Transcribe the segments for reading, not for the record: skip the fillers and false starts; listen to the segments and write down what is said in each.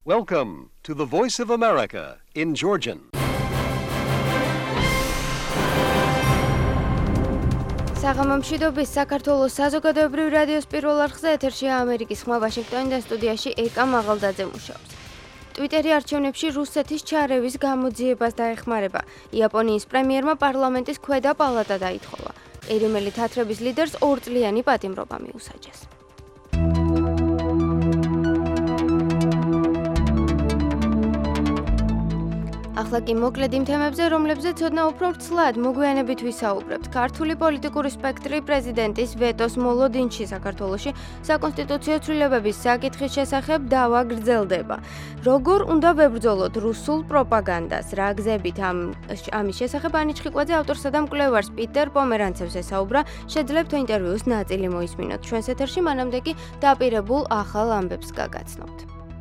Welcome to the Voice of America in Georgian. საღამომშვიდობის საქართველოს საზოგადოებრივ რადიოს პირველ არხზე ეთერშია ამერიკის ხმა ვაშინგტონი და სტუდიაში ეკა მაღალდაძე მუშაობს. ტვიტერი არჩევნებში რუსეთის ჩარევის გამოძიებას დაეხმარება. იაპონიის პრემიერმა პარლამენტის ქვედა პალატა დაითხოვა. ყირიმელი თათრების ლიდერს 2 წლიანი პატიმრობა მიუსაჯეს. ახლა კი მოკლედ იმ თემებზე, რომლებზეც ცოდნა უფრო ვრცლად მოგვიანებით ვისაუბრებთ. ქართული პოლიტიკური სპექტრი პრეზიდენტის ვეტოს მოლოდინში საქართველოში საკონსტიტუციო ცვლილებების საკითხის შესახებ დავა გრძელდება. როგორ უნდა ვებრძოლოთ რუსულ პროპაგანდას? რა გზებით ამის შესახებ ანი ჩხიკვაძე ავტორსა და მკვლევარს პიტერ პომერანცევს ესაუბრა. შეძლებთ ინტერვიუს ნაწილი მოისმინოთ ჩვენს ეთერში, მანამდე კი დაპირებულ ახალ ამბებს გაგაცნობთ.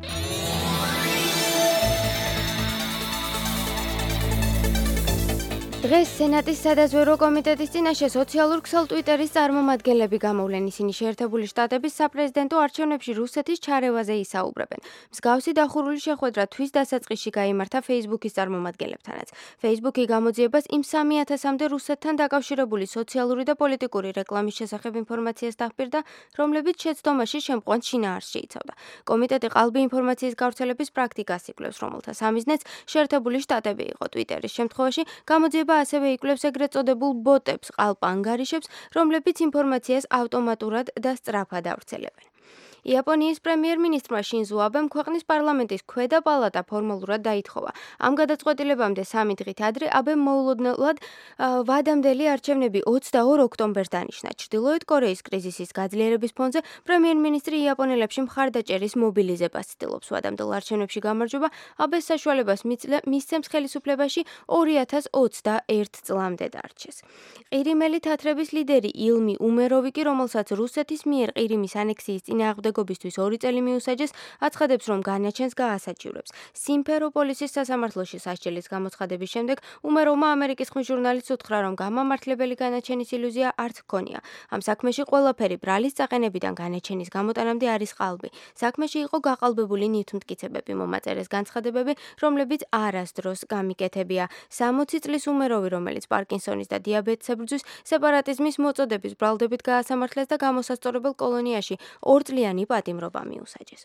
დღეს სენატის სადაზვერვო კომიტეტის წინაშე სოციალურ ქსელ ტვიტერის წარმომადგენლები გამოვლენ. ისინი შეერთებული შტატების საპრეზიდენტო არჩევნებში რუსეთის ჩარევაზე ისაუბრებენ. მსგავსი დახურული შეხვედრა თვის დასაწყისში გაიმართა Facebook-ის წარმომადგენლებთანაც. Facebook-ი გამოძიებას იმ 3000-მდე რუსეთთან დაკავშირებული სოციალური და პოლიტიკური რეკლამის შესახებ ინფორმაციას დახპირდა, რომლებიც შეცდომაში შემყვან შინაარსს შეიცავდა. კომიტეტი ყალბი ინფორმაციის გავრცელების პრაქტიკას იკვლევს, რომელთა სამიზნეც შეერთებული შტატები იყო. ტვიტერის შემთხვევაში გამოძიება ასევე იკვლევს ეგრეთ წოდებულ ბოტებს, ყალპ-ანგარიშებს, რომლებიც ინფორმაციას ავტომატურად და სწრაფად ავრცელებენ. იაპონიის პრემიერ-მინისტრმა შინზო აბემ ქვეყნის პარლამენტის ქვედა პალატა ფორმალურად დაითხოვა. ამ გადაწყვეტილებამდე 3 დღით ადრე აბემ მოულოდნელად ვადამდელი არჩევნები 22 ოქტომბერს დანიშნა. ჩრდილოეთ კორეის კრიზისის გაძლიერების ფონზე პრემიერ-მინისტრი იაპონელებში მხარდაჭერის მობილიზებას ცდილობს. ვადამდელ არჩევნებში გამარჯვება აბეს საშუალებას მისცემს ხელისუფლებაში 2021 წლამდე დარჩეს. ყირიმელი თათრების ლიდერი ილმი უმეროვი კი, რომელსაც რუსეთის მიერ ყირიმის ანექსიის წინააღმდეგობისთვის 2 წელი მიუსაჯეს, აცხადებს, რომ განაჩენს გაასაჩივრებს. სიმფეროპოლისის სასამართლოში სასჯელის გამოცხადების შემდეგ უმეროვმა ამერიკის ხმის ჟურნალისტს უთხრა, რომ გამამართლებელი განაჩენის ილუზია არც ჰქონია. ამ საქმეში ყველაფერი ბრალის წაყენებიდან განაჩენის გამოტანამდე არის ყალბი. საქმეში იყო გაყალბებული ნივთმტკიცებები, მომაწერეს განცხადებები, რომლებიც არასდროს გამიკეთებია. 60 წლის უმეროვი, რომელიც პარკინსონის და დიაბეტს ებრძვის, სეპარატიზმის მოწოდების ბრალდებით გაასამართლეს და გამოსასწორებელ კოლონიაში 2 წლიანი პატიმრობა მიუსაჯეს.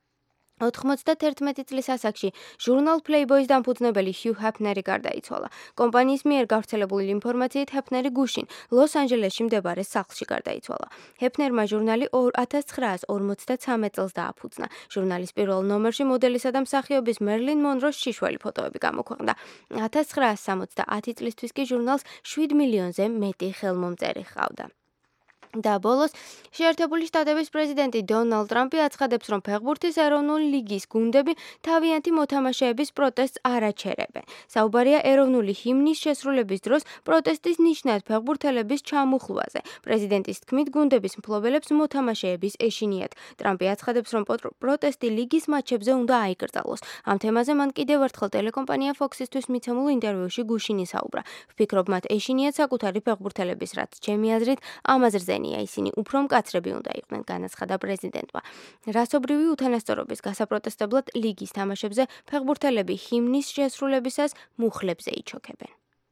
91 წლის ასაკში ჟურნალ Playboy-ის დამფუძნებელი ჰიუ ჰეფნერი გარდაიცვალა. კომპანიის მიერ გავრცელებული ინფორმაციით ჰეფნერი გუშინ ლოს-ანჯელესში მდებარე სახლში გარდაიცვალა. ჰეფნერმა ჟურნალი 1953 წელს დააფუძნა. ჟურნალის პირველ ნომერში მოდელისა და მსახიობის მერლინ მონროს შიშველი ფოტოები გამოქვეყნდა. 1970 წლისთვის კი ჟურნალს 7 მილიონზე მეტი ხელმომწერი ჰყავდა. და ბოლოს შეერთებული შტატების პრეზიდენტი დონალდ ტრამპი აცხადებს, რომ ფეხბურთის ეროვნული ლიგის გუნდები თავიანთი მოთამაშეების პროტესტს არ აჩერებენ. საუბარია ეროვნული ჰიმნის შესრულების დროს პროტესტის ნიშნად ფეხბურთელების ჩამოხლვაზე. პრეზიდენტის თქმით, გუნდების მფლობელებს მოთამაშეების ეშინიათ. ტრამპი აცხადებს, რომ პროტესტი ლიგის მატჩებზე უნდა აიკრძალოს. ამ თემაზე მან კიდევ ერთხელ ტელეკომპანია Fox-ისთვის მიცემულ ინტერვიუში გუშინ ისაუბრა. ვფიქრობ, მათ ეშინიათ საკუთარი ფეხბურთელების, რაც ჩემი აზრით ამაზრზენია. ისინი უფრო მკაცრები უნდა იყვნენ, განაცხადა პრეზიდენტმა. რასობრივი უთანასწორობის გასაპროტესტებლად ლიგის თამაშებზე ფეხბურთელები ჰიმნის შესრულებისას მუხლებზე იჩოქებენ.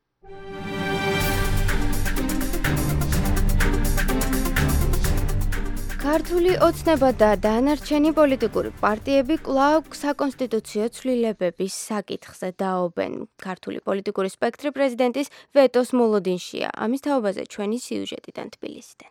ქართული ოცნება და დანარჩენი პოლიტიკური პარტიები კვლავ საკონსტიტუციო ცვლილებების საკითხზე დაობენ. ქართული პოლიტიკური სპექტრი პრეზიდენტის ვეტოს მოლოდინშია. ამის თაობაზე ჩვენი სიუჟეტიდან თბილისიდან.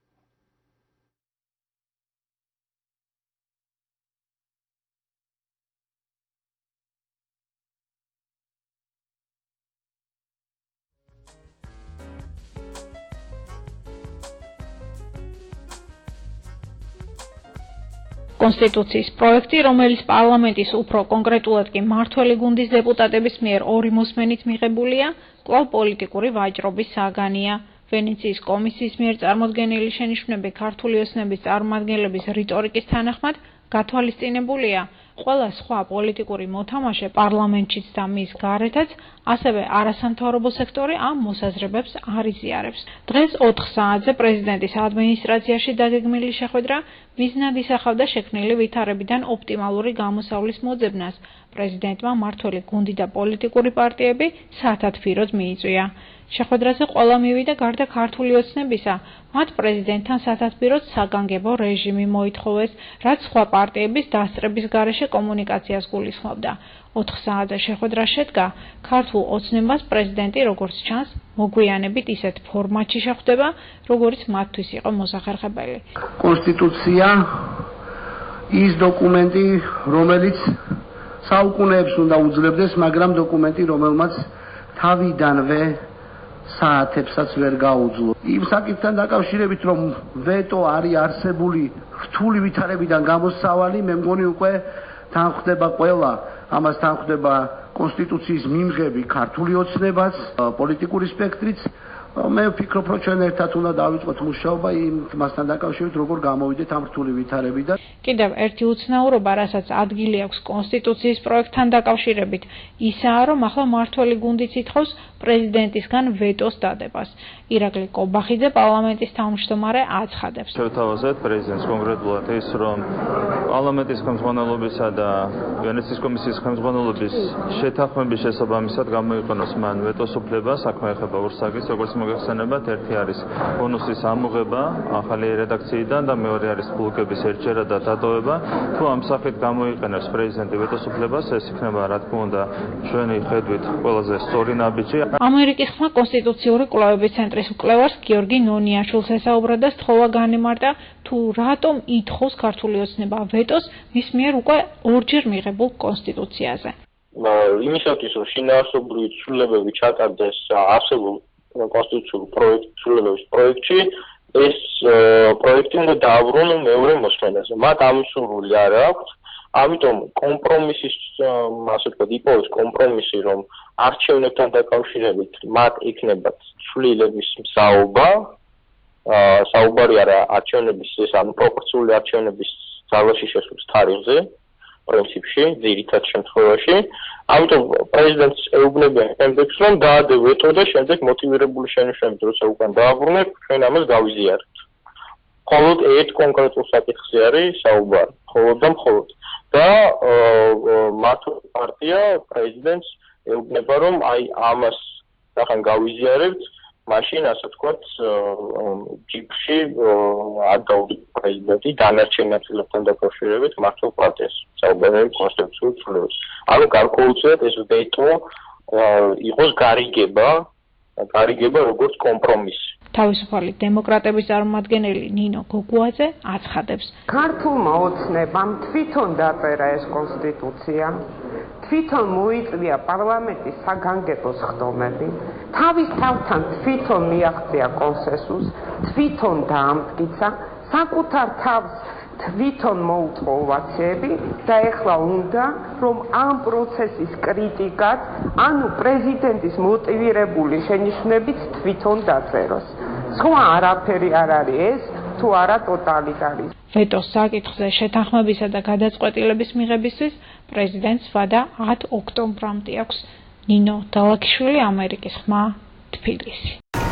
კონსტიტუციის პროექტი, რომელიც პარლამენტის უფრო კონკრეტულად კი მმართველი გუნდის დეპუტატების მიერ 2 მოსმენით მიღებულია, კვლავ პოლიტიკური ვაჭრობის საგანია. ვენეციის კომისიის მიერ წარმოდგენილი შენიშვნები ქართული ოცნების წარმომადგენლების რიტორიკის თანახმად გათვალისწინებულია, ყველა სხვა პოლიტიკური მოთამაშე პარლამენტშიც და მის გარეთაც, ასევე არასამთავრობო სექტორი ამ მოსაზრებებს არ იზიარებს. დღეს 4 საათზე პრეზიდენტის ადმინისტრაციაში დაგეგმილი შეხვედრა მიზნად ისახავდა შექმნილი ვითარებიდან ოპტიმალური გამოსავლის მოძებნას. პრეზიდენტმა მმართველი გუნდი და პოლიტიკური პარტიები სათათბიროდ მიიწვია. შეხვედრაზე ყველა მივიდა გარდა ქართული ოცნებისა, მათ პრეზიდენტთან სათათბიროდ საგანგებო რეჟიმი მოითხოვეს, რაც სხვა პარტიების დასწრების გარეშე კომუნიკაციას გულისხმობდა. 4 საათზე შეხვედრა შედგა, ქართულ ოცნებას პრეზიდენტი, როგორც ჩანს, მოგვიანებით ისეთ ფორმატში შეხვდება, როგორც მათთვის იყო მოსახერხებელი. კონსტიტუცია ის დოკუმენტი, რომელიც საუკუნეებს უნდა უძლებდეს, მაგრამ დოკუმენტი, რომელმაც თავიდანვე საათებსაც ვერ გაუძლო. იმ საკითხთან დაკავშირებით, რომ ვეტო არის არსებული რთული ვითარებიდან გამოსავალი, მე მგონი უკვე თან ხვდება ყველა, ამას თან ხვდება კონსტიტუციის მიმღები ქართული ოცნებაც, პოლიტიკური სპექტრიც. მე ვფიქრობ, რომ ჩვენ ერთად უნდა დავიწყოთ მუშაობა იმასთან დაკავშირებით, როგორ გამოვიდეთ ამ რთული ვითარებიდან. კიდევ ერთი უცნაურობა, რასაც ადგილი აქვს კონსტიტუციის პროექტთან დაკავშირებით, ისაა, რომ ახლა მმართველი გუნდიც ითხოვს პრეზიდენტისგან ვეტოს დადებას. ირაკლი კობახიძე, პარლამენტის თავმჯდომარე, აცხადებს. შევთავაზეთ პრეზიდენტს კონკრეტულად ის, რომ პარლამენტის ხელმძღვანელობისა და ვენეციის კომისიის ხელმძღვანელობის შეთანხმების შესაბამისად გამოიყენოს მან ვეტოს უფლება, საქმე ეხება ურსაგის, როგორც მოგეხსენებათ, ერთი არის ბონუსის ამოღება ახალი რედაქციიდან და მეორე არის ბლოკების ერთჯერადი დატოვება. თუ ამ სახით გამოიყენებს პრეზიდენტი ვეტოს უფლებას, ეს იქნება, რა თქმა უნდა, ჩვენი ხედვით ყველაზე სწორი ნაბიჯი. ამერიკის ხმა კონსტიტუციური კვლევების ცენტრის მკვლევარს გიორგი ნონიაშვილს ესაუბრა და სთხოვა განემარტა, თუ რატომ ითხოვს ქართული ოცნება ვეტოს მის მიერ უკვე 2-ჯერ მიღებულ კონსტიტუციაზე. იმისათვის, რომ შინაარსობრივი ცვლილებები ჩატარდეს არსებულ კონსტიტუციურ ცვლილებების პროექტში, ეს პროექტი უნდა დააბრუნოს მეორე მოსმენაზე. მათ ამისურველი არ აქვს, ამიტომ კომპრომისის, ასე ვთქვათ, იპოვეს კომპრომისი, რომ არჩევნებთან დაკავშირებით მათ იქნებათ ცვლილების მსაუბა, საუბარი არა არჩევნების, ეს ანუ პროპორციული არჩევნების ძალაში შესვლის თარიღზე, პრინციპში, ძირითად შემთხვევაში. ამიტომ პრეზიდენტს ეუბნებიან შემდეგს, რომ დაადე ვეტო და შემდეგ მოტივირებული შენიშვნებით, როცა უკან დააბრუნებ, ჩვენ ამას გავიზიარებთ. მხოლოდ ერთ კონკრეტულ საკითხზე არის საუბარი, მხოლოდ და მხოლოდ. და მმართველი პარტია პრეზიდენტს ეუბნება, რომ აი ამას ახლა გავიზიარებთ, მაშინ ასე ვთქვათ, ჯიპში არ დაუდგა პრეზიდენტი დანარჩენ ნაწილებთან დაკავშირებით მმართველ პარტიას. საუბარი კონსტიტუციური ცვლილებების. ანუ გარკვეულწილად ეს ვეტო იყოს გარიგება როგორც კომპრომისი. თავისუფალი დემოკრატების წარმომადგენელი ნინო გოგუაძე აცხადებს. ქართულმა ოცნებამ თვითონ დაწერა ეს კონსტიტუცია, თვითონ მოიწვია პარლამენტის საგანგებო სხდომები, თავის თავთან თვითონ მიაღწია კონსენსუსს, თვითონ დაამტკიცა, საკუთარ თავს თვითონ მოუწყო ოვაციები და ეხლა უნდა, რომ ამ პროცესის კრიტიკაც, ანუ პრეზიდენტის მოტივირებული შენიშვნებიც თვითონ დაწეროს. სხვა არაფერი არ არის ეს, თუ არა ტოტალიტარიზმი. ვეტოს საკითხზე შეთანხმებისა და გადაწყვეტილების მიღებისთვის პრეზიდენტს ვადა 10 ოქტომბრამდე აქვს. ნინო დალაქიშვილი, ამერიკის ხმა, თბილისი.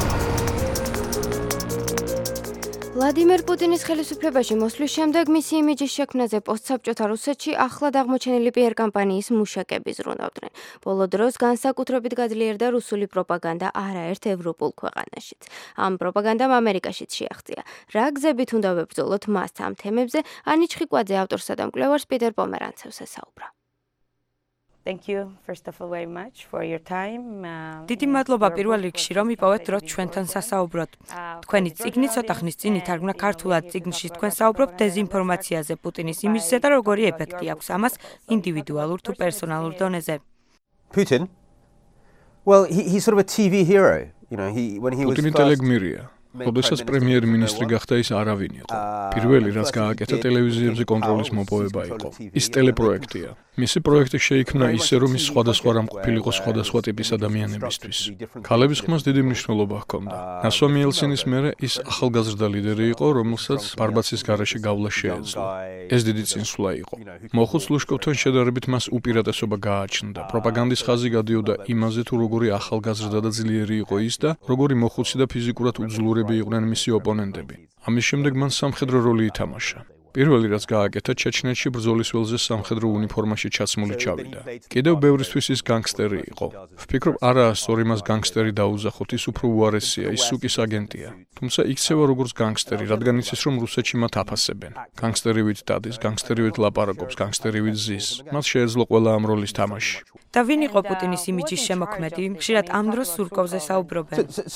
ვლადიმერ პუტინის ხელისუფლებაში მოსვლის შემდეგ მისი იმიჯის შექმნაზე პოსტსაბჭოთა რუსეთში ახლად აღმოჩენილი პიარ კამპანიის მუშაკები ზრუნავდნენ. ბოლო დროს განსაკუთრებით გაძლიერდა რუსული პროპაგანდა არაერთ ევროპულ ქვეყანაშიც. ამ პროპაგანდამ ამერიკაშიც შეაღწია. რა გზებით უნდა ვებრძოლოთ მას ამ თემებზე, ანი ჩხიკვაძე ავტორსა და მკვლევარს პიტერ პომერანცევს ესაუბრა. Thank you first of all very much for your time. დიდი მადლობა პირველ რიგში, რომ იპოვეთ დრო ჩვენთან სასაუბროდ. თქვენი წიგნი ცოტა ხნის წინ ითარგმნა ქართულად. წიგნში თქვენ საუბრობთ დეზინფორმაციაზე, პუტინის იმიჯზე და როგორი ეფექტი აქვს ამას ინდივიდუალურ თუ პერსონალურ დონეზე. Putin? Well, he's sort of a TV hero, you know, when he was Putin ტელეგმირია. როდესაც პრემიერ-მინისტრი გახდა, ის არავინ იყო. პირველი რაც გააკეთა ტელევიზიებზე კონტროლის მოპოვება იყო. ის ტელეპროექტია. მისი პროექტი შეიქმნა ისე, რომ ის სხვადასხვა რამ ყოფილიყო სხვადასხვა ტიპის ადამიანებისთვის. ქალების ხმას დიდი მნიშვნელობა ჰქონდა. ნასვამი ელცინის მერე ის ახალგაზრდა ლიდერი იყო, რომელსაც ბარბაცის გარეშე გავლა შეეძლო. ეს დიდი წინსვლა იყო. მოხუც ლუშკოვთან შედარებით მას უპირატესობა გააჩნდა. პროპაგანდის ხაზი გადიოდა იმაზე, თუ როგორი ახალგაზრდა და ძლიერი იყო ის და როგორი მოხუცი და ფიზიკურად უძლურები იყვნენ მისი ოპონენტები. ამის შემდეგ მან სამხედრო როლი ითამაშა. პირველი რაც გააკეთა ჩეჩნეთში ბრძოლის ველზე სამხედრო უნიფორმაში ჩაცმული ჩავიდა. კიდევ ბევრისთვის ის განგსტერი იყო. ვფიქრობ, არაა სწორი მას განგსტერი დაუზახოთ, ის უფრო უარესია, ის სუკის აგენტია. თუმცა იქცევა როგორც განგსტერი, რადგან იცის რომ რუსეთში მათ აფასებენ. განგსტერივით დადის, განგსტერივით ლაპარაკობს, განგსტერივით ზის. მას შეეძლო ყველა ამ როლის თამაში. და ვინ იყო პუტინის იმიჯის შემოქმედი? ხშირად ამ დროს სურკოვზე საუბრობენ.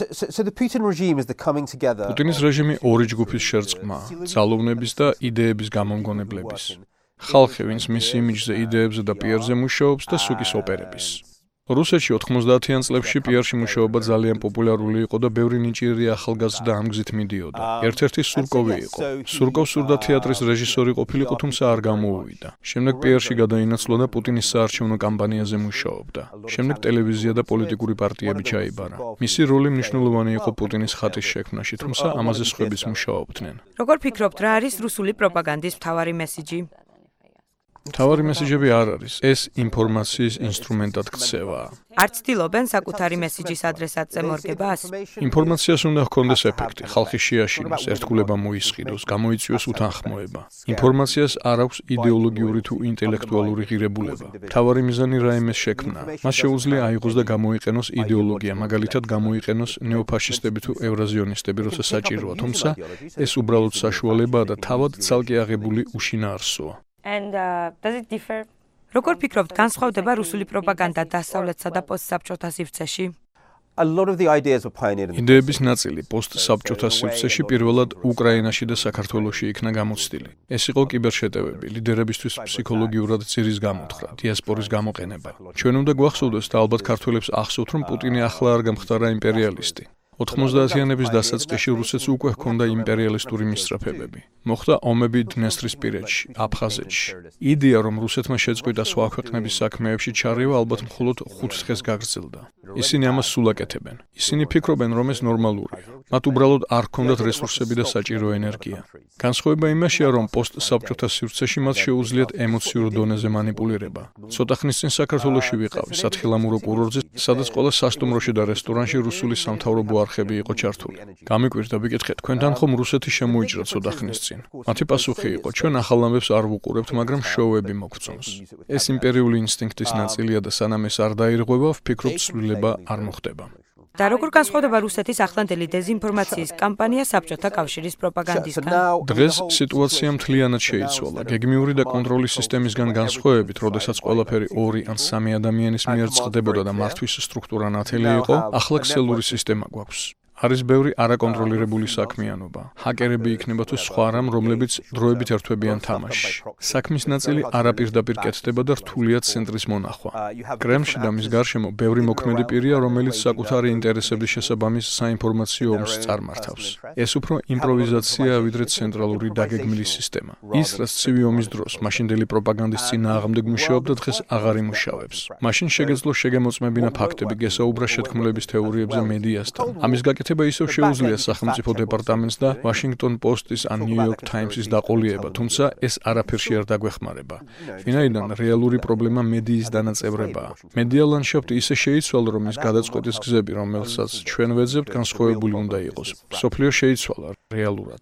პუტინის რეჟიმი ორი ჯგუფის შერწყმაა: ძალოვნების და იდეების გამომგონებლების. ხალხი, ვინც მის იმიჯზე, იდეებზე და პიარზე მუშაობს და სუკის ოპერების. რუსეთში 90-იან წლებში პიარში მუშაობა ძალიან პოპულარული იყო და ბევრი ნიჭიერი ახალგაზრდა ამ გზით მიდიოდა. ერთ-ერთი სურკოვი იყო. სურკოვს სურდა თეატრის რეჟისორი ყოფილიყო, თუმცა არ გამოუვიდა. შემდეგ პიარში გადაინაცვლა და პუტინის საარჩევნო კამპანიაზე მუშაობდა. შემდეგ ტელევიზია და პოლიტიკური პარტიები ჩაიბარა. მისი როლი მნიშვნელოვანი იყო პუტინის ხატის შექმნაში, თუმცა ამაზე სხვებიც მუშაობდნენ. როგორ ფიქრობთ, რა არის რუსული პროპაგანდის მთავარი მესიჯი? მთავარი მესიჯები არ არის. ეს ინფორმაციის ინსტრუმენტად ქცევა. არ ცდილობენ საკუთარი მესიჯის ადრესატზე მორგებას? ინფორმაციას უნდა ჰქონდეს ეფექტი, ხალხი შეაშინოს, ერთგულება მოისყიდოს, გამოიწვიოს უთანხმოება. ინფორმაციას არ აქვს იდეოლოგიური თუ ინტელექტუალური ღირებულება. მთავარი მიზანი რაიმეს შექმნა. მას შეუძლია აიღოს და გამოიყენოს იდეოლოგია, მაგალითად გამოიყენოს ნეოფაშისტები თუ ევრაზიონისტები, როცა საჭიროა, თუმცა ეს უბრალოდ საშუალებაა და თავად ცალკე აღებული უშინაარსოა. როგორ ფიქრობთ, განსხვავდება რუსული პროპაგანდა დასავლეთსა და პოსტსაბჭოთა სივრცეში? იდეების ნაწილი პოსტსაბჭოთა სივრცეში პირველად უკრაინაში და საქართველოში იქნა გამოცდილი. ეს იყო კიბერშეტევები, ლიდერებისთვის ფსიქოლოგიურად ძირის გამოთხრა, დიასპორის გამოყენება. ჩვენ უნდა გვახსოვდეს და ალბათ ქართველებს ახსოვთ, რომ პუტინი ახლა არ გამხდარა იმპერიალისტი. 90-იანების დასაწყისში რუსეთს უკვე ჰქონდა იმპერიალისტური მისწრაფებები. მოხდა ომები დნესტრისპირეთში, აფხაზეთში. იდეა, რომ რუსეთმა შეწყვიტა სხვა ქვეყნების საქმეებში ჩარევა, ალბათ მხოლოდ 5 დღეს გაგრძელდა. ისინი ამას სულ აკეთებენ. ისინი ფიქრობენ, რომ ეს ნორმალურია. მათ უბრალოდ არ ჰქონდათ რესურსები და საჭირო ენერგია. განსხვავება იმაშია, რომ პოსტსაბჭოთა სივრცეში მათ შეუძლიათ ემოციურ დონეზე მანიპულირება. ცოტა ხნის წინ საქართველოში ვიყავი, სათხილამურო კურორტზე, სადაც ყველა სასტუმროში და რესტორანში რუსული სამთავრობო არხები იყო ჩართული. გამიკვირდა, ვიკითხე, თქვენთან ხომ რუსეთი შემოიჭრა ცოტა ხნის წინ? მათი პასუხი იყო, ჩვენ ახალ ამბებს არ ვუყურებთ, მაგრამ შოუები მოგწონს. ეს იმპერიული ინსტინქტის ნაწილია და სანამ ეს არ დაირღვევა, ვფიქრობ, ცვლილება არ მოხდება. და როგორ განსხვავდება რუსეთის ახლანდელი დეზინფორმაციის კამპანია საბჭოთა კავშირის პროპაგანდისგან? დღეს სიტუაცია მთლიანად შეიცვალა. გეგმიური და კონტროლის სისტემისგან განსხვავებით, როდესაც ყველაფერი 2 ან 3 ადამიანის მიერ წყდებოდა და მართვის სტრუქტურა ნათელი იყო, ახლა ქსელური სისტემა გვაქვს. არის ბევრი არაკონტროლირებული საქმიანობა. ჰაკერები იქნება თუ სხვა რამ, რომლებიც დროებით ერთვებიან თამაშში. საქმის ნაწილი არაპირდაპირ კეთდება და რთულია ცენტრის მონახვა. კრემლში და მის გარშემო ბევრი მოქმედი პირია, რომელიც საკუთარი ინტერესების შესაბამის საინფორმაციო ომს წარმართავს. ეს უფრო იმპროვიზაციაა, ვიდრე ცენტრალური დაგეგმილი სისტემა. ის, რაც ცივი ომის დროს მაშინდელი პროპაგანდის წინააღმდეგ მუშაობდა, დღეს აღარ იმუშავებს. მაშინ შეგეძლო შეგემოწმებინა ფაქტები, გესაუბრა შეთქმულების თეორიებზე მედიასთან. ამის გაკეთება ისევ შეუძლია სახელმწიფო დეპარტამენტს და Washington Post-ის ან New York Times-ის დაყოლიება, თუმცა ეს არაფერში არ დაგვეხმარება. ვინაიდან რეალური პრობლემა მედიის დანაწევრებაა. მედია ლანდშაფტი ისე შეიცვალა, რომ ის გადაწყვეტის გზები, რომელსაც ჩვენ ვეძებთ, განსხვავებული უნდა იყოს. მსოფლიო შეიცვალა რეალურად.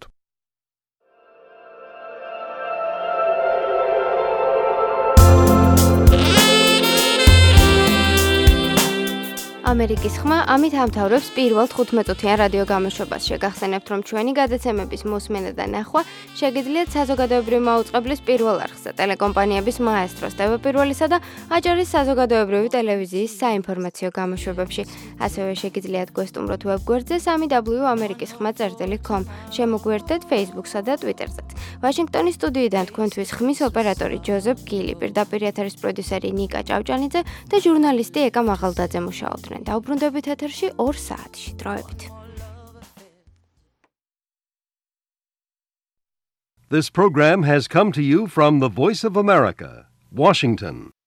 ამერიკის ხმა ამით ამთავრებს პირველ 15-წუთიან რადიო გამოშვებას. შეგახსენებთ, რომ ჩვენი გადაცემების მოსმენა და ნახვა შეგიძლიათ საზოგადოებრივი მაუწყებლის პირველ არხზე, ტელეკომპანიების მაესტროს, TV პირველისა და აჭარის საზოგადოებრივი ტელევიზიის საინფორმაციო გამოშვებებში. ასევე შეგიძლიათ გვესტუმროთ ვებგვერდზე www.amerikiskhma.com. შემოგვიერთდეთ Facebook-სა და Twitter-ზეც. ვაშინგტონის სტუდიიდან თქვენთვის ხმის ოპერატორი ჯოზეფ გილი, პირდაპირ ეთერის პროდიუსერი ნიკა ჭავჭანიძე და ჟურნალისტი ეკა მაღალდაძე მუშაობდნენ. დაუბრუნდებით ეთერში 2 საათში. დროებით. This program has come to you from the Voice of America, Washington.